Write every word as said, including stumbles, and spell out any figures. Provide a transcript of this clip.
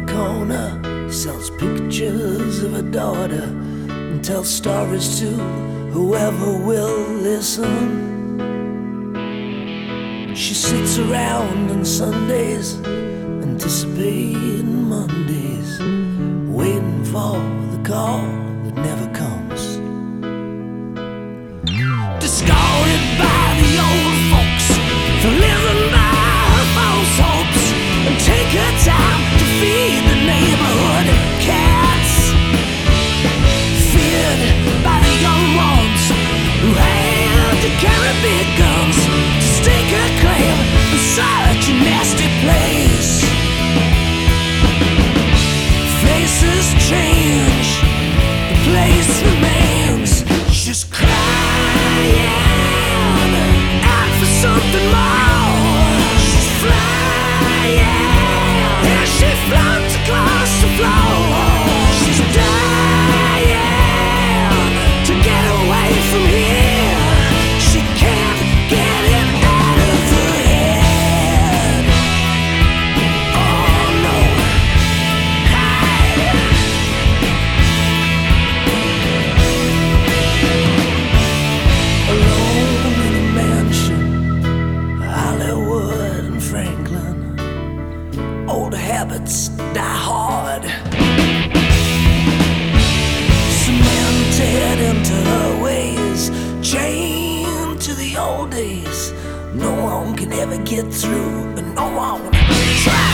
corner sells pictures of her daughter and tells stories to whoever will listen. She sits around on Sundays, anticipating Mondays, waiting for the call that never comes. Discarded by the old folks for living by her false hopes, and take her time to feed the neighborhood cats. Feared by the young ones who had to carry big guns to stake her claim in such a nasty place. Faces change, the place remains. She's crying out for something more. She's flying as she floats across the floor. She's dying to get away from here. She can't get it out of her head. Oh no. Hi. Alone in a mansion, Hollywood and Franklin. Old habits die hard, cemented into her ways, chained to the old days. No one can ever get through, and no one tries.